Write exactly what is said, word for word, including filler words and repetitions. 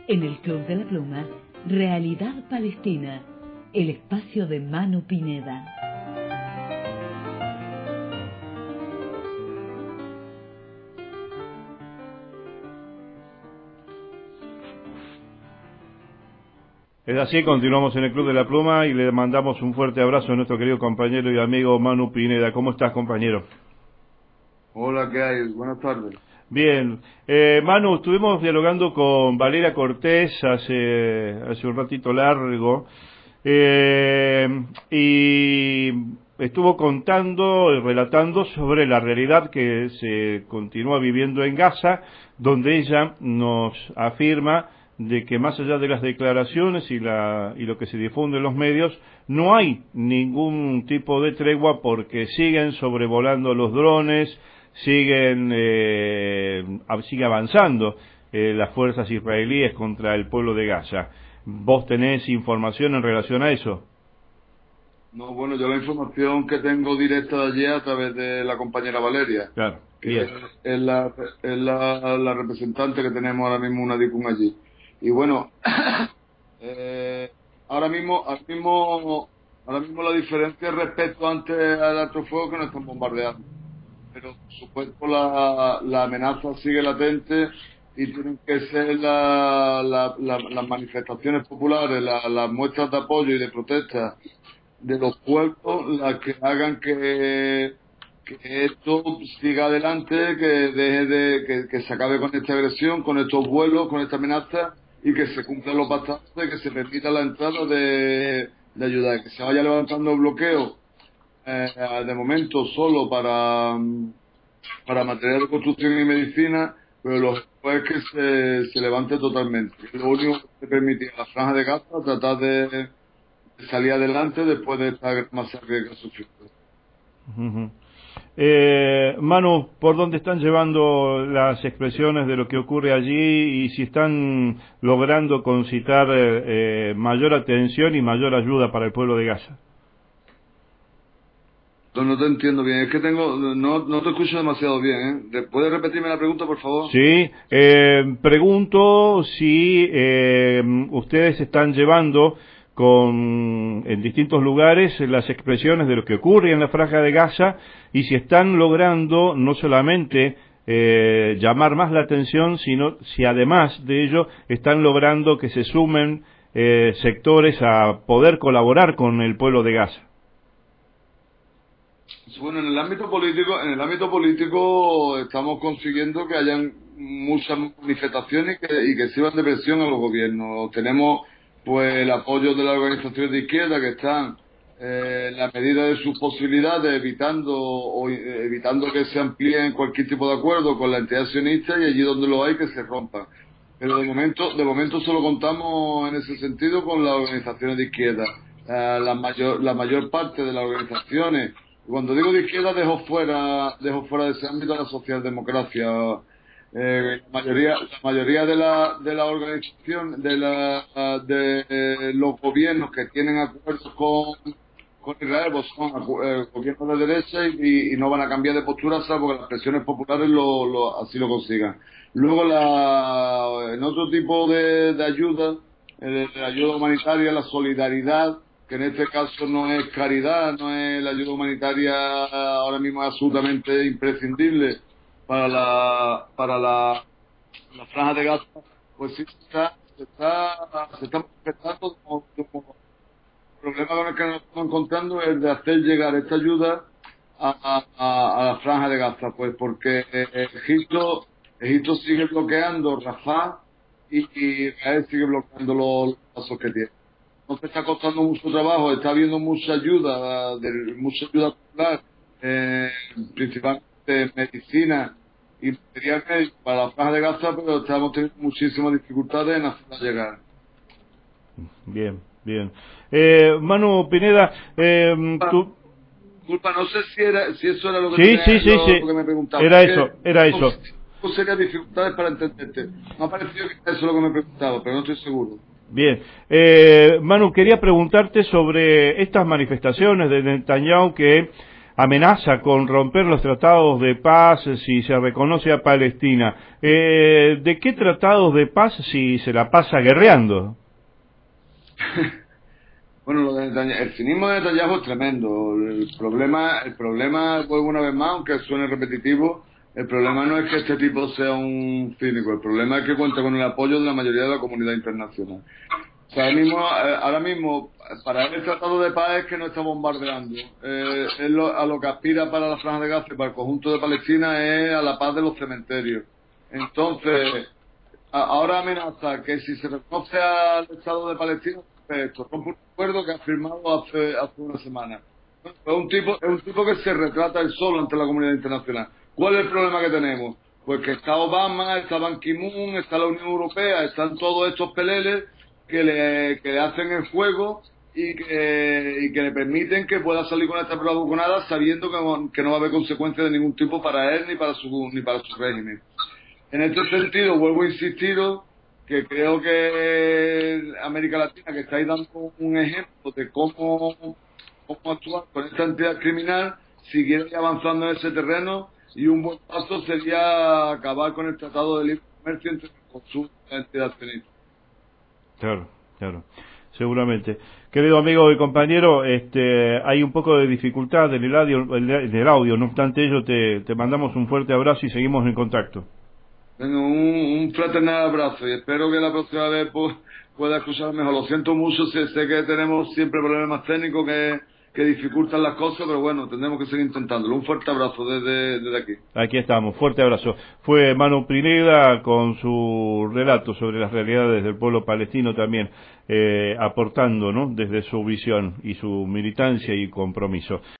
En el Club de la Pluma, Realidad Palestina, el espacio de Manu Pineda. Es así, continuamos en el Club de la Pluma y le mandamos un fuerte abrazo a nuestro querido compañero y amigo Manu Pineda. ¿Cómo estás, compañero? Hola, ¿qué hay? Buenas tardes. Bien. Eh, Manu, estuvimos dialogando con Valeria Cortés hace, hace un ratito largo eh, y estuvo contando y relatando sobre la realidad que se continúa viviendo en Gaza, donde ella nos afirma de que más allá de las declaraciones y, la, y lo que se difunde en los medios, no hay ningún tipo de tregua porque siguen sobrevolando los drones, siguen eh, sigue avanzando eh, las fuerzas israelíes contra el pueblo de Gaza. ¿Vos tenés información en relación a eso? No, bueno, yo la información que tengo directa de allí a través de la compañera Valeria, claro, que es, es, la, es la, la representante que tenemos ahora mismo una DICUM allí. Y bueno, eh, ahora mismo, ahora mismo, ahora mismo la diferencia respecto antes al alto fuego que nos están bombardeando. Pero por supuesto la, la amenaza sigue latente y tienen que ser la, la, la, las manifestaciones populares, la, las muestras de apoyo y de protesta de los pueblos las que hagan que, que esto siga adelante, que deje de que, que se acabe con esta agresión, con estos vuelos, con esta amenaza y que se cumplan los pactos, que se permita la entrada de, de ayuda, que se vaya levantando el bloqueo eh, de momento solo para para material de construcción y medicina, pero lo después es que se, se levante totalmente. Lo único que permitía a la Franja de Gaza tratar de, de salir adelante después de esta masacre que ha sufrido. Uh-huh. Eh, Manu, ¿por dónde están llevando las expresiones de lo que ocurre allí y si están logrando concitar eh, eh, mayor atención y mayor ayuda para el pueblo de Gaza? No, no te entiendo bien, es que tengo, no, no te escucho demasiado bien, ¿eh? ¿Puedes repetirme la pregunta, por favor? Sí, eh, pregunto si eh, ustedes están llevando con en distintos lugares las expresiones de lo que ocurre en la Franja de Gaza y si están logrando no solamente eh, llamar más la atención, sino si además de ello están logrando que se sumen eh, sectores a poder colaborar con el pueblo de Gaza. Bueno, en el ámbito político, en el ámbito político estamos consiguiendo que hayan muchas manifestaciones y que, y que sirvan de presión a los gobiernos. Tenemos pues el apoyo de las organizaciones de izquierda que están eh, en la medida de sus posibilidades evitando o eh, evitando que se amplíen cualquier tipo de acuerdo con la entidad sionista y allí donde lo hay que se rompan. Pero de momento, de momento solo contamos en ese sentido con las organizaciones de izquierda. Eh, la mayor, la mayor parte de las organizaciones, cuando digo de izquierda dejo fuera, dejo fuera de ese ámbito a la socialdemocracia. Eh, la mayoría, la mayoría de la, de la organización, de la, de eh, los gobiernos que tienen acuerdos con, con Israel, pues son eh, gobiernos de derecha y, y no van a cambiar de postura salvo que las presiones populares lo, lo, así lo consigan. Luego la, en otro tipo de, de ayuda, eh, de ayuda humanitaria, la solidaridad, que en este caso no es caridad, no es la ayuda humanitaria ahora mismo es absolutamente imprescindible para la para la, la Franja de Gaza, pues sí se está se está se está manifestando como, como el problema con el que nos estamos encontrando es de hacer llegar esta ayuda a, a, a la Franja de Gaza, pues porque Egipto Egipto sigue bloqueando Rafah y, y Israel sigue bloqueando los, los pasos que tiene. No está costando mucho trabajo, está habiendo mucha ayuda, de, mucha ayuda popular, eh, principalmente medicina y material médico para la Franja de Gaza, pero estamos teniendo muchísimas dificultades en hacerla llegar. Bien, bien. Eh, Manu Pineda, eh, disculpa, tú... disculpa, no sé si era, si eso era lo que, sí, tenía, sí, sí, lo, sí. lo que me preguntaba. Era eso, era eso. No serias dificultades para entenderte. Me ha parecido que eso es lo que me preguntaba, pero no estoy seguro. Bien, eh, Manu, quería preguntarte sobre estas manifestaciones de Netanyahu que amenaza con romper los tratados de paz si se reconoce a Palestina. Eh, ¿De qué tratados de paz si se la pasa guerreando? Bueno, lo de Netanyahu, el cinismo de Netanyahu es tremendo. El problema, el problema, vuelvo una vez más, aunque suene repetitivo, el problema no es que este tipo sea un cínico, el problema es que cuenta con el apoyo de la mayoría de la comunidad internacional. O sea, ahora mismo, ahora mismo para él el tratado de paz es que no está bombardeando. Eh, él lo, a lo que aspira para la Franja de Gaza y para el conjunto de Palestina es a la paz de los cementerios. Entonces, a, ahora amenaza que si se reconoce al Estado de Palestina, esto rompe un acuerdo que ha firmado hace, hace una semana. Es un tipo, es un tipo que se retrata él solo ante la comunidad internacional. ¿Cuál es el problema que tenemos? Pues que está Obama, está Ban Ki-moon, está la Unión Europea, están todos estos peleles que le, que le hacen el juego y que, y que le permiten que pueda salir con esta prueba vacunadas sabiendo que, que no va a haber consecuencias de ningún tipo para él ni para su ni para su régimen. En este sentido, vuelvo a insistir que creo que América Latina, que está ahí dando un ejemplo de cómo, cómo actuar con esta entidad criminal, siguiera avanzando en ese terreno, y un buen paso sería acabar con el Tratado de Libre Comercio entre Mercosur y la entidad sionista. Claro, claro, seguramente. Querido amigo y compañero, este, hay un poco de dificultad en el audio, en el audio, no obstante ello te, te mandamos un fuerte abrazo y seguimos en contacto. Bueno, un, un fraternal abrazo y espero que la próxima vez pues, pueda escuchar mejor. Lo siento mucho, sé, sé que tenemos siempre problemas técnicos que, que dificultan las cosas, pero bueno, tendremos que seguir intentándolo. Un fuerte abrazo desde, desde aquí. Aquí estamos, fuerte abrazo. Fue Manu Pineda con su relato sobre las realidades del pueblo palestino también, eh, aportando, ¿no?, desde su visión y su militancia y compromiso.